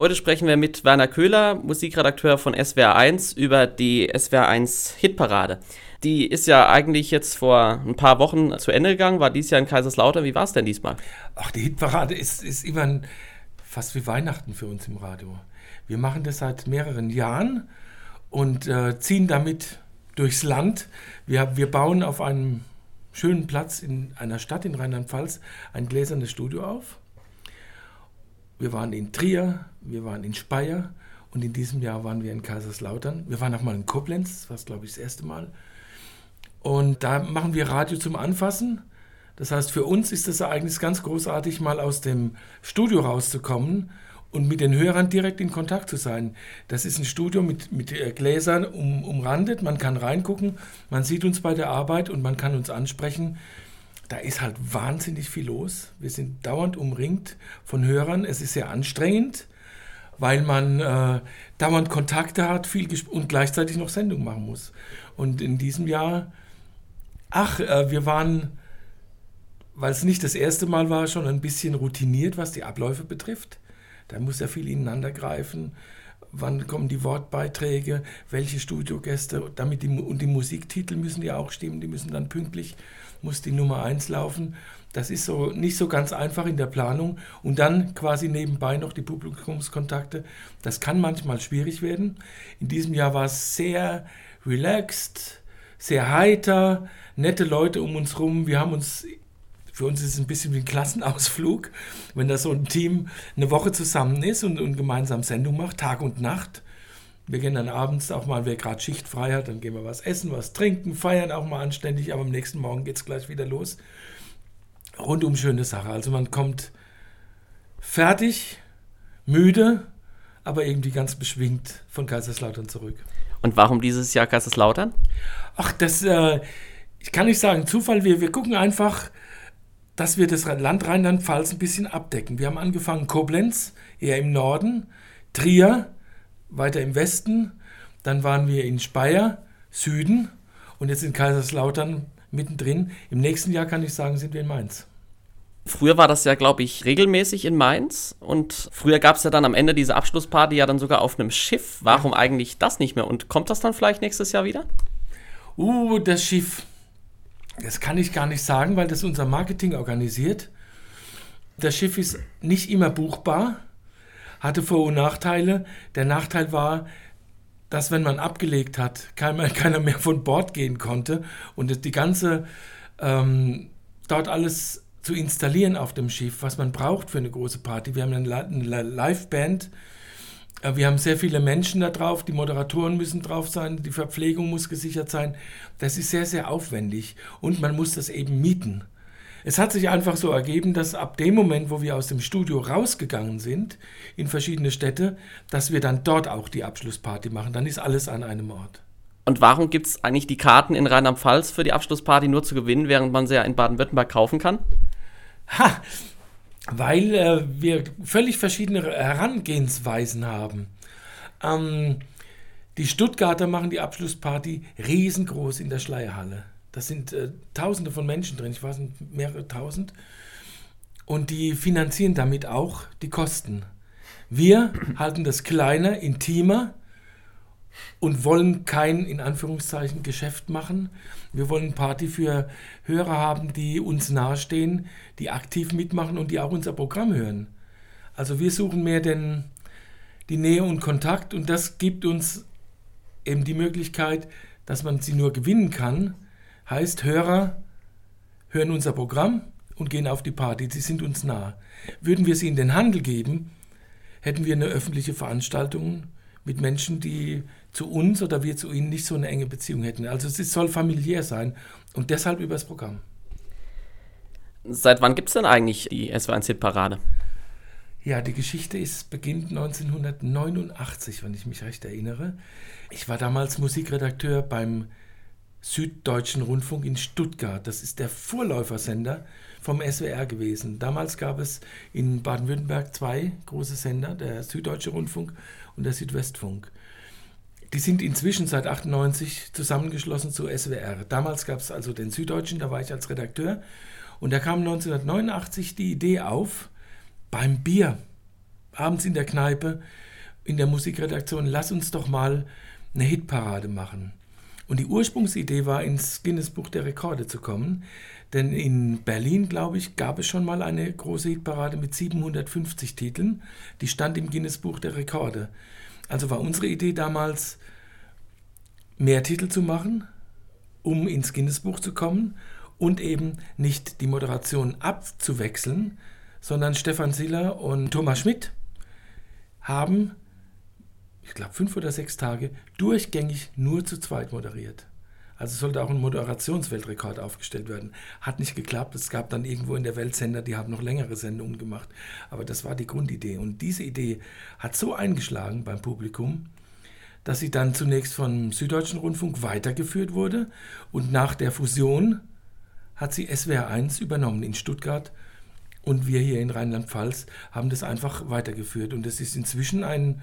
Heute sprechen wir mit Werner Köhler, Musikredakteur von SWR1, über die SWR1 Hitparade. Die ist ja eigentlich jetzt vor ein paar Wochen zu Ende gegangen, war dieses Jahr in Kaiserslautern. Wie war es denn diesmal? Ach, die Hitparade ist immer fast wie Weihnachten für uns im Radio. Wir machen das seit mehreren Jahren und ziehen damit durchs Land. Wir bauen auf einem schönen Platz in einer Stadt in Rheinland-Pfalz ein gläsernes Studio auf. Wir waren in Trier, wir waren in Speyer und in diesem Jahr waren wir in Kaiserslautern. Wir waren auch mal in Koblenz, das war, glaube ich, das erste Mal. Und da machen wir Radio zum Anfassen. Das heißt, für uns ist das Ereignis ganz großartig, mal aus dem Studio rauszukommen und mit den Hörern direkt in Kontakt zu sein. Das ist ein Studio mit Gläsern umrandet, man kann reingucken, man sieht uns bei der Arbeit und man kann uns ansprechen. Da ist halt wahnsinnig viel los. Wir sind dauernd umringt von Hörern. Es ist sehr anstrengend, weil man dauernd Kontakte hat und gleichzeitig noch Sendung machen muss. Und in diesem Jahr, wir waren, weil es nicht das erste Mal war, schon ein bisschen routiniert, was die Abläufe betrifft. Da muss ja viel ineinander greifen. Wann kommen die Wortbeiträge, welche Studiogäste, und die Musiktitel müssen ja auch stimmen, die müssen dann pünktlich, muss die Nummer 1 laufen. Das ist so nicht so ganz einfach in der Planung. Und dann quasi nebenbei noch die Publikumskontakte. Das kann manchmal schwierig werden. In diesem Jahr war es sehr relaxed, sehr heiter, nette Leute um uns rum. Für uns ist es ein bisschen wie ein Klassenausflug, wenn da so ein Team eine Woche zusammen ist und gemeinsam Sendung macht, Tag und Nacht. Wir gehen dann abends auch mal, wer gerade schichtfrei hat, dann gehen wir was essen, was trinken, feiern auch mal anständig, aber am nächsten Morgen geht es gleich wieder los. Rundum schöne Sache. Also man kommt fertig, müde, aber irgendwie ganz beschwingt von Kaiserslautern zurück. Und warum dieses Jahr Kaiserslautern? Ach, ich kann nicht sagen Zufall, wir gucken einfach, dass wir das Land Rheinland-Pfalz ein bisschen abdecken. Wir haben angefangen Koblenz, eher im Norden, Trier, weiter im Westen, dann waren wir in Speyer, Süden und jetzt in Kaiserslautern mittendrin. Im nächsten Jahr, kann ich sagen, sind wir in Mainz. Früher war das ja, glaube ich, regelmäßig in Mainz und früher gab es ja dann am Ende diese Abschlussparty ja dann sogar auf einem Schiff. Warum eigentlich das nicht mehr und kommt das dann vielleicht nächstes Jahr wieder? Das Schiff. Das kann ich gar nicht sagen, weil das unser Marketing organisiert. Das Schiff ist nicht immer buchbar, hatte Vor- und Nachteile. Der Nachteil war, dass wenn man abgelegt hat, keiner mehr von Bord gehen konnte und die ganze dort alles zu installieren auf dem Schiff, was man braucht für eine große Party. Wir haben eine Liveband. Wir haben sehr viele Menschen da drauf, die Moderatoren müssen drauf sein, die Verpflegung muss gesichert sein. Das ist sehr, sehr aufwendig und man muss das eben mieten. Es hat sich einfach so ergeben, dass ab dem Moment, wo wir aus dem Studio rausgegangen sind, in verschiedene Städte, dass wir dann dort auch die Abschlussparty machen. Dann ist alles an einem Ort. Und warum gibt es eigentlich die Karten in Rheinland-Pfalz für die Abschlussparty nur zu gewinnen, während man sie ja in Baden-Württemberg kaufen kann? Weil wir völlig verschiedene Herangehensweisen haben. Die Stuttgarter machen die Abschlussparty riesengroß in der Schleierhalle. Da sind Tausende von Menschen drin, ich weiß nicht, mehrere Tausend. Und die finanzieren damit auch die Kosten. Wir halten das kleiner, intimer und wollen kein, in Anführungszeichen, Geschäft machen. Wir wollen Party für Hörer haben, die uns nahestehen, die aktiv mitmachen und die auch unser Programm hören. Also wir suchen mehr die Nähe und Kontakt und das gibt uns eben die Möglichkeit, dass man sie nur gewinnen kann. Heißt, Hörer hören unser Programm und gehen auf die Party, sie sind uns nah. Würden wir sie in den Handel geben, hätten wir eine öffentliche Veranstaltung mit Menschen, die zu uns oder wir zu ihnen nicht so eine enge Beziehung hätten. Also es soll familiär sein und deshalb übers Programm. Seit wann gibt es denn eigentlich die SWR1 Hitparade? Ja, die Geschichte beginnt 1989, wenn ich mich recht erinnere. Ich war damals Musikredakteur beim Süddeutschen Rundfunk in Stuttgart. Das ist der Vorläufersender vom SWR gewesen. Damals gab es in Baden-Württemberg 2 große Sender, der Süddeutsche Rundfunk und der Südwestfunk. Die sind inzwischen seit 1998 zusammengeschlossen zu SWR. Damals gab es also den Süddeutschen, da war ich als Redakteur. Und da kam 1989 die Idee auf, beim Bier abends in der Kneipe, in der Musikredaktion, lass uns doch mal eine Hitparade machen. Und die Ursprungsidee war, ins Guinness-Buch der Rekorde zu kommen, denn in Berlin, glaube ich, gab es schon mal eine große Hitparade mit 750 Titeln, die stand im Guinness-Buch der Rekorde. Also war unsere Idee damals, mehr Titel zu machen, um ins Guinness-Buch zu kommen und eben nicht die Moderation abzuwechseln, sondern Stefan Siller und Thomas Schmidt haben, ich glaube 5 oder 6 Tage, durchgängig nur zu zweit moderiert. Also sollte auch ein Moderationsweltrekord aufgestellt werden. Hat nicht geklappt. Es gab dann irgendwo in der Welt Sender, die haben noch längere Sendungen gemacht. Aber das war die Grundidee. Und diese Idee hat so eingeschlagen beim Publikum, dass sie dann zunächst vom Süddeutschen Rundfunk weitergeführt wurde. Und nach der Fusion hat sie SWR 1 übernommen in Stuttgart. Und wir hier in Rheinland-Pfalz haben das einfach weitergeführt. Und es ist inzwischen eine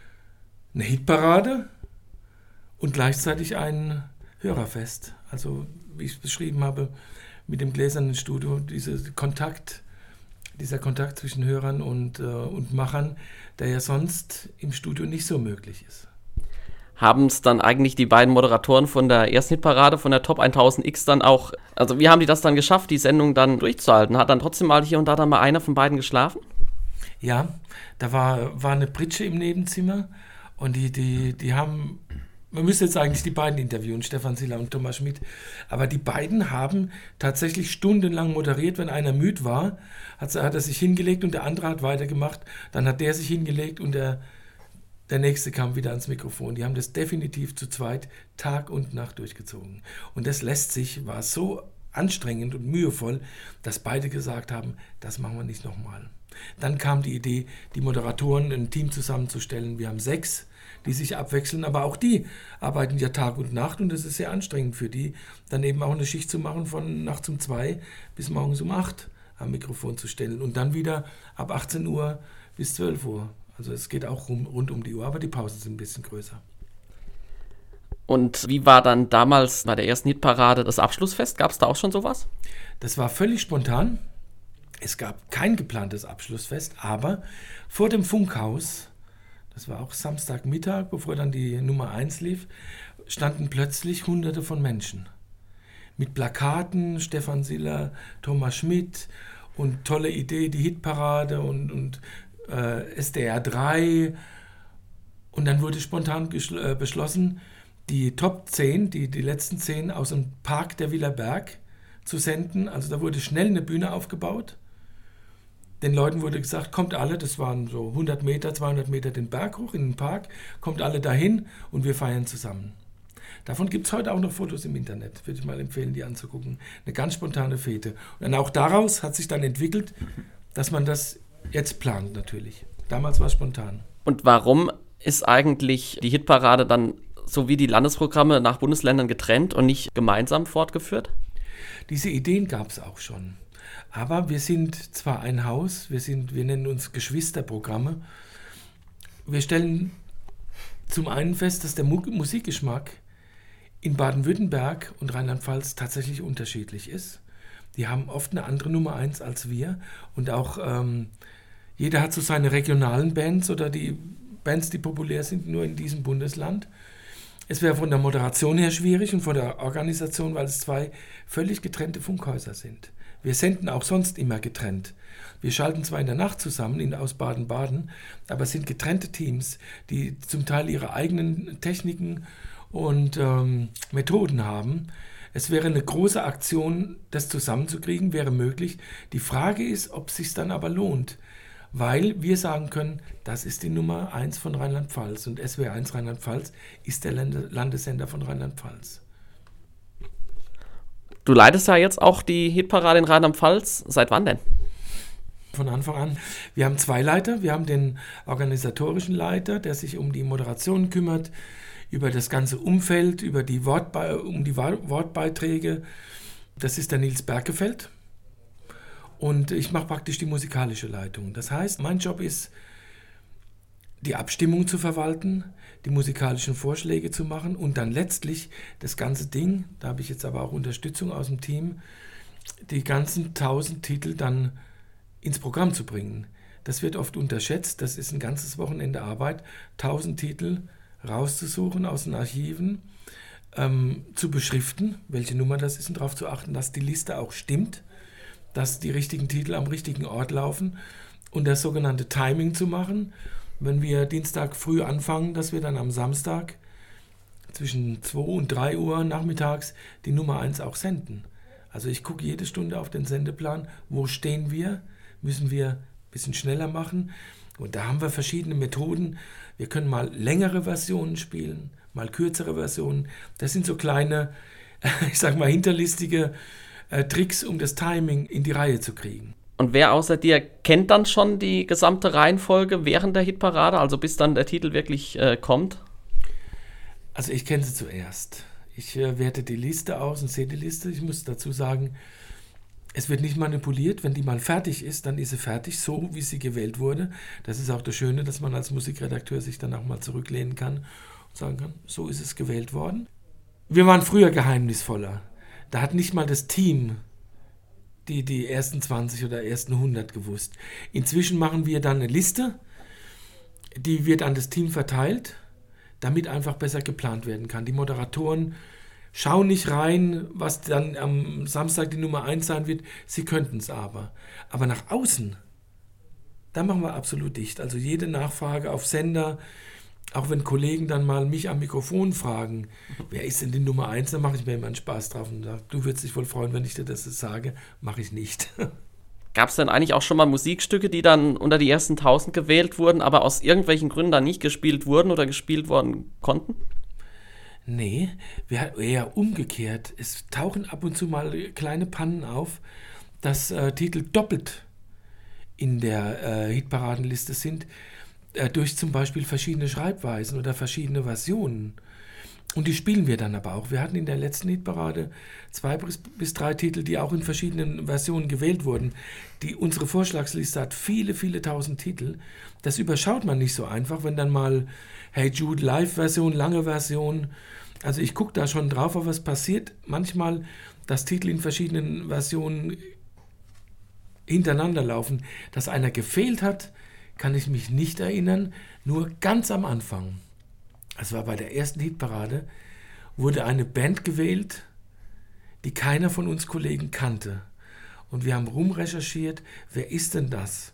Hitparade und gleichzeitig ein Hörerfest. Also wie ich es beschrieben habe, mit dem gläsernen Studio, dieser Kontakt zwischen Hörern und Machern, der ja sonst im Studio nicht so möglich ist. Haben es dann eigentlich die beiden Moderatoren von der ersten Hitparade, von der Top 1000X dann auch, also wie haben die das dann geschafft, die Sendung dann durchzuhalten? Hat dann trotzdem mal hier und da dann mal einer von beiden geschlafen? Ja, da war eine Pritsche im Nebenzimmer und die haben, man müsste jetzt eigentlich die beiden interviewen, Stefan Siller und Thomas Schmidt, aber die beiden haben tatsächlich stundenlang moderiert. Wenn einer müde war, hat er sich hingelegt und der andere hat weitergemacht, dann hat der sich hingelegt und der Nächste kam wieder ans Mikrofon. Die haben das definitiv zu zweit Tag und Nacht durchgezogen. Und das war so anstrengend und mühevoll, dass beide gesagt haben, das machen wir nicht nochmal. Dann kam die Idee, die Moderatoren ein Team zusammenzustellen. Wir haben 6, die sich abwechseln, aber auch die arbeiten ja Tag und Nacht und es ist sehr anstrengend für die, dann eben auch eine Schicht zu machen von nachts um 2 bis morgens um 8 am Mikrofon zu stellen und dann wieder ab 18 Uhr bis 12 Uhr. Also es geht auch rund um die Uhr, aber die Pausen sind ein bisschen größer. Und wie war dann damals bei der ersten Hitparade das Abschlussfest? Gab es da auch schon sowas? Das war völlig spontan. Es gab kein geplantes Abschlussfest, aber vor dem Funkhaus, das war auch Samstagmittag, bevor dann die Nummer 1 lief, standen plötzlich Hunderte von Menschen. Mit Plakaten, Stefan Siller, Thomas Schmidt und tolle Idee, die Hitparade und SDR 3. Und dann wurde spontan beschlossen, die Top 10, die letzten 10 aus dem Park der Villa Berg zu senden. Also da wurde schnell eine Bühne aufgebaut. Den Leuten wurde gesagt, kommt alle, das waren so 100 Meter, 200 Meter den Berg hoch in den Park, kommt alle dahin und wir feiern zusammen. Davon gibt es heute auch noch Fotos im Internet, würde ich mal empfehlen, die anzugucken. Eine ganz spontane Fete. Und dann auch daraus hat sich dann entwickelt, dass man das jetzt plant natürlich. Damals war es spontan. Und warum ist eigentlich die Hitparade dann so wie die Landesprogramme nach Bundesländern getrennt und nicht gemeinsam fortgeführt? Diese Ideen gab es auch schon. Aber wir sind zwar ein Haus, wir nennen uns Geschwisterprogramme. Wir stellen zum einen fest, dass der Musikgeschmack in Baden-Württemberg und Rheinland-Pfalz tatsächlich unterschiedlich ist. Die haben oft eine andere Nummer 1 als wir. Und auch jeder hat so seine regionalen Bands oder die Bands, die populär sind, nur in diesem Bundesland. Es wäre von der Moderation her schwierig und von der Organisation, weil es 2 völlig getrennte Funkhäuser sind. Wir senden auch sonst immer getrennt. Wir schalten zwar in der Nacht zusammen aus Baden-Baden, aber es sind getrennte Teams, die zum Teil ihre eigenen Techniken und Methoden haben. Es wäre eine große Aktion, das zusammenzukriegen, wäre möglich. Die Frage ist, ob es sich dann aber lohnt, weil wir sagen können, das ist die Nummer 1 von Rheinland-Pfalz und SWR 1 Rheinland-Pfalz ist der Landessender von Rheinland-Pfalz. Du leitest ja jetzt auch die Hitparade in Rheinland-Pfalz. Seit wann denn? Von Anfang an. Wir haben 2 Leiter. Wir haben den organisatorischen Leiter, der sich um die Moderation kümmert, über das ganze Umfeld, um die Wortbeiträge. Das ist der Nils Berkefeld. Und ich mache praktisch die musikalische Leitung. Das heißt, mein Job ist, die Abstimmung zu verwalten, die musikalischen Vorschläge zu machen und dann letztlich das ganze Ding, da habe ich jetzt aber auch Unterstützung aus dem Team, die ganzen 1000 Titel dann ins Programm zu bringen. Das wird oft unterschätzt. Das ist ein ganzes Wochenende Arbeit, 1000 Titel rauszusuchen aus den Archiven, zu beschriften, welche Nummer das ist und darauf zu achten, dass die Liste auch stimmt, dass die richtigen Titel am richtigen Ort laufen und das sogenannte Timing zu machen. Wenn wir Dienstag früh anfangen, dass wir dann am Samstag zwischen 2 und 3 Uhr nachmittags die Nummer 1 auch senden. Also ich gucke jede Stunde auf den Sendeplan, wo stehen wir, müssen wir ein bisschen schneller machen. Und da haben wir verschiedene Methoden. Wir können mal längere Versionen spielen, mal kürzere Versionen. Das sind so kleine, ich sag mal, hinterlistige Tricks, um das Timing in die Reihe zu kriegen. Und wer außer dir kennt dann schon die gesamte Reihenfolge während der Hitparade, also bis dann der Titel wirklich kommt? Also ich kenne sie zuerst. Ich werte die Liste aus und sehe die Liste. Ich muss dazu sagen, es wird nicht manipuliert. Wenn die mal fertig ist, dann ist sie fertig, so wie sie gewählt wurde. Das ist auch das Schöne, dass man als Musikredakteur sich dann auch mal zurücklehnen kann und sagen kann, so ist es gewählt worden. Wir waren früher geheimnisvoller. Da hat nicht mal das Team die ersten 20 oder ersten 100 gewusst. Inzwischen machen wir dann eine Liste, die wird an das Team verteilt, damit einfach besser geplant werden kann. Die Moderatoren schauen nicht rein, was dann am Samstag die Nummer 1 sein wird. Sie könnten es aber. Aber nach außen, da machen wir absolut dicht. Also jede Nachfrage auf Sender, auch wenn Kollegen dann mal mich am Mikrofon fragen, wer ist denn die Nummer 1, dann mache ich mir immer einen Spaß drauf und sage, du würdest dich wohl freuen, wenn ich dir das sage. Mache ich nicht. Gab es denn eigentlich auch schon mal Musikstücke, die dann unter die ersten 1000 gewählt wurden, aber aus irgendwelchen Gründen dann nicht gespielt wurden oder gespielt worden konnten? Nee, eher umgekehrt. Es tauchen ab und zu mal kleine Pannen auf, dass Titel doppelt in der Hitparadenliste sind, durch zum Beispiel verschiedene Schreibweisen oder verschiedene Versionen. Und die spielen wir dann aber auch. Wir hatten in der letzten Hitparade 2 bis 3 Titel, die auch in verschiedenen Versionen gewählt wurden. Unsere Vorschlagsliste hat viele, viele tausend Titel. Das überschaut man nicht so einfach, wenn dann mal Hey Jude Live-Version, lange Version. Also ich gucke da schon drauf, aber es passiert manchmal, dass Titel in verschiedenen Versionen hintereinander laufen. Dass einer gefehlt hat, kann ich mich nicht erinnern, nur ganz am Anfang. Es war bei der ersten Hitparade, wurde eine Band gewählt, die keiner von uns Kollegen kannte. Und wir haben rumrecherchiert, wer ist denn das?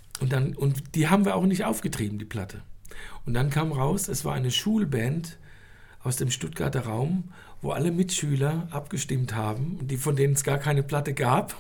Und die haben wir auch nicht aufgetrieben, die Platte. Und dann kam raus, es war eine Schulband aus dem Stuttgarter Raum, wo alle Mitschüler abgestimmt haben, von denen es gar keine Platte gab.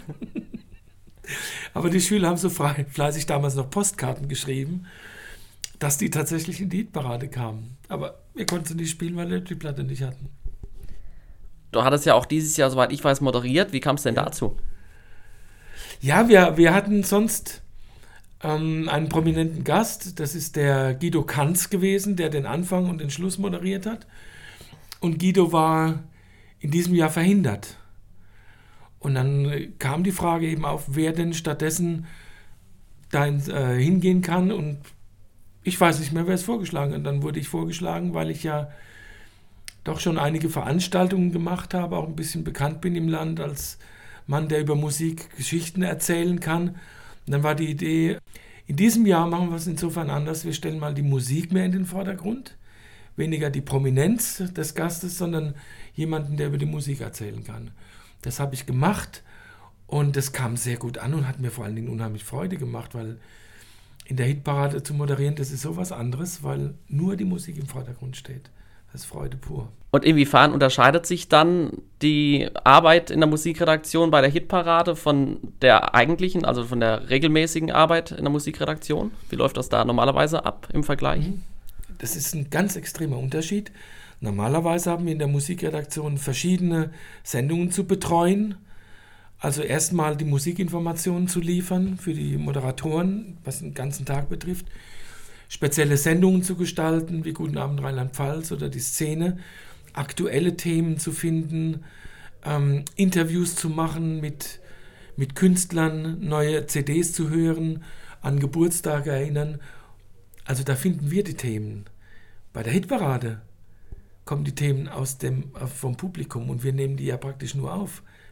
Aber die Schüler haben so fleißig damals noch Postkarten geschrieben, dass die tatsächlich in die Hitparade kamen. Aber wir konnten sie nicht spielen, weil wir die Platte nicht hatten. Du hattest ja auch dieses Jahr, soweit ich weiß, moderiert. Wie kam es denn dazu? Ja, wir hatten sonst einen prominenten Gast. Das ist der Guido Kanz gewesen, der den Anfang und den Schluss moderiert hat. Und Guido war in diesem Jahr verhindert. Und dann kam die Frage eben auf, wer denn stattdessen da hingehen kann. Und ich weiß nicht mehr, wer es vorgeschlagen hat. Dann wurde ich vorgeschlagen, weil ich ja doch schon einige Veranstaltungen gemacht habe, auch ein bisschen bekannt bin im Land als Mann, der über Musik Geschichten erzählen kann. Und dann war die Idee, in diesem Jahr machen wir es insofern anders. Wir stellen mal die Musik mehr in den Vordergrund. Weniger die Prominenz des Gastes, sondern jemanden, der über die Musik erzählen kann. Das habe ich gemacht und das kam sehr gut an und hat mir vor allen Dingen unheimlich Freude gemacht, weil in der Hitparade zu moderieren, das ist sowas anderes, weil nur die Musik im Vordergrund steht. Das ist Freude pur. Und inwiefern unterscheidet sich dann die Arbeit in der Musikredaktion bei der Hitparade von der eigentlichen, also von der regelmäßigen Arbeit in der Musikredaktion? Wie läuft das da normalerweise ab im Vergleich? Das ist ein ganz extremer Unterschied. Normalerweise haben wir in der Musikredaktion verschiedene Sendungen zu betreuen. Also erstmal die Musikinformationen zu liefern für die Moderatoren, was den ganzen Tag betrifft. Spezielle Sendungen zu gestalten, wie Guten Abend Rheinland-Pfalz oder die Szene. Aktuelle Themen zu finden, Interviews zu machen mit Künstlern, neue CDs zu hören, an Geburtstage erinnern. Also da finden wir die Themen. Bei der Hitparade kommen die Themen vom Publikum und wir nehmen die ja praktisch nur auf.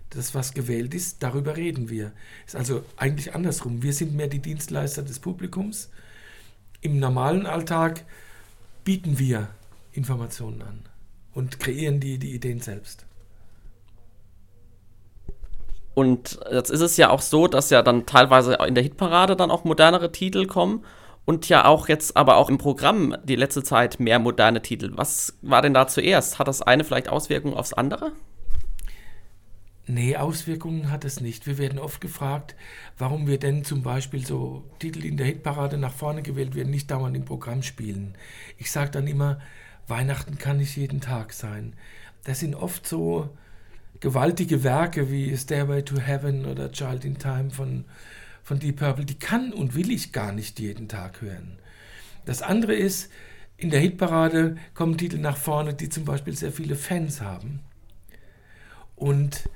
das, was gewählt ist, darüber reden wir. Ist also eigentlich andersrum. Wir sind mehr die Dienstleister des Publikums. Im normalen Alltag bieten wir Informationen an und kreieren die Ideen selbst. Und jetzt ist es ja auch so, dass ja dann teilweise in der Hitparade dann auch modernere Titel kommen und ja auch jetzt aber auch im Programm die letzte Zeit mehr moderne Titel. Was war denn da zuerst? Hat das eine vielleicht Auswirkungen aufs andere? Nee, Auswirkungen hat es nicht. Wir werden oft gefragt, warum wir denn zum Beispiel so Titel in der Hitparade nach vorne gewählt werden, nicht dauernd im Programm spielen. Ich sage dann immer, Weihnachten kann nicht jeden Tag sein. Das sind oft so gewaltige Werke wie Stairway to Heaven oder Child in Time von Deep Purple, die kann und will ich gar nicht jeden Tag hören. Das andere ist, in der Hitparade kommen Titel nach vorne, die zum Beispiel sehr viele Fans haben. Und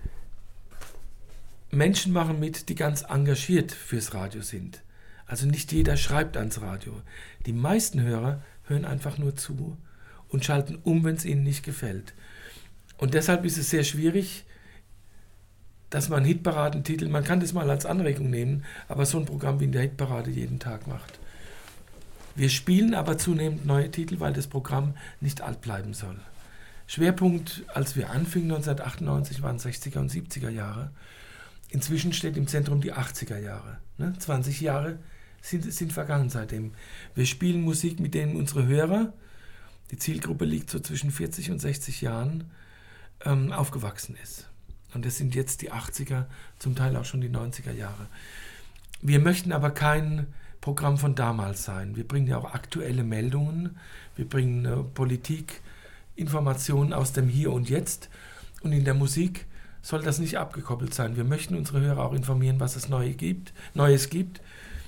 Menschen machen mit, die ganz engagiert fürs Radio sind. Also nicht jeder schreibt ans Radio. Die meisten Hörer hören einfach nur zu und schalten um, wenn es ihnen nicht gefällt. Und deshalb ist es sehr schwierig, dass man Hitparadentitel, man kann das mal als Anregung nehmen, aber so ein Programm wie in der Hitparade jeden Tag macht. Wir spielen aber zunehmend neue Titel, weil das Programm nicht alt bleiben soll. Schwerpunkt, als wir anfingen 1998, waren 60er und 70er Jahre. Inzwischen steht im Zentrum die 80er Jahre. 20 Jahre sind vergangen seitdem. Wir spielen Musik, mit denen unsere Hörer, die Zielgruppe liegt so zwischen 40 und 60 Jahren, aufgewachsen ist. Und das sind jetzt die 80er, zum Teil auch schon die 90er Jahre. Wir möchten aber kein Programm von damals sein. Wir bringen ja auch aktuelle Meldungen, wir bringen Politik, Informationen aus dem Hier und Jetzt. Und in der Musik soll das nicht abgekoppelt sein. Wir möchten unsere Hörer auch informieren, was es Neues gibt.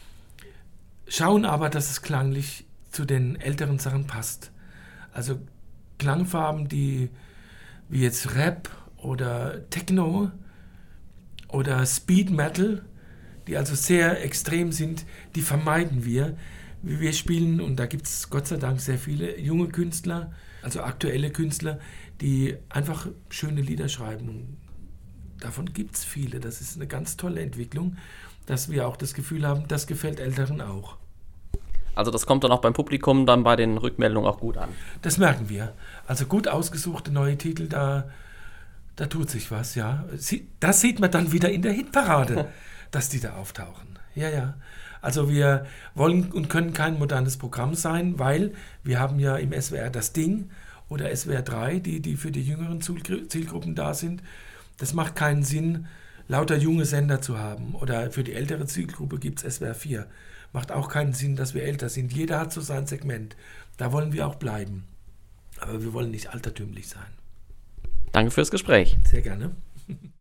Schauen aber, dass es klanglich zu den älteren Sachen passt. Also Klangfarben, die wie jetzt Rap oder Techno oder Speed Metal, die also sehr extrem sind, die vermeiden wir. Wir spielen, und da gibt es Gott sei Dank sehr viele junge Künstler, also aktuelle Künstler, die einfach schöne Lieder schreiben. Und davon gibt es viele. Das ist eine ganz tolle Entwicklung, dass wir auch das Gefühl haben, das gefällt Älteren auch. Also das kommt dann auch beim Publikum dann bei den Rückmeldungen auch gut an. Das merken wir. Also gut ausgesuchte neue Titel, da tut sich was, ja. Das sieht man dann wieder in der Hitparade, dass die da auftauchen. Ja. Also wir wollen und können kein modernes Programm sein, weil wir haben ja im SWR das Ding oder SWR 3, die für die jüngeren Zielgruppen da sind. Das macht keinen Sinn, lauter junge Sender zu haben. Oder für die ältere Zielgruppe gibt es SWR 4. Macht auch keinen Sinn, dass wir älter sind. Jeder hat so sein Segment. Da wollen wir auch bleiben. Aber wir wollen nicht altertümlich sein. Danke fürs Gespräch. Sehr gerne.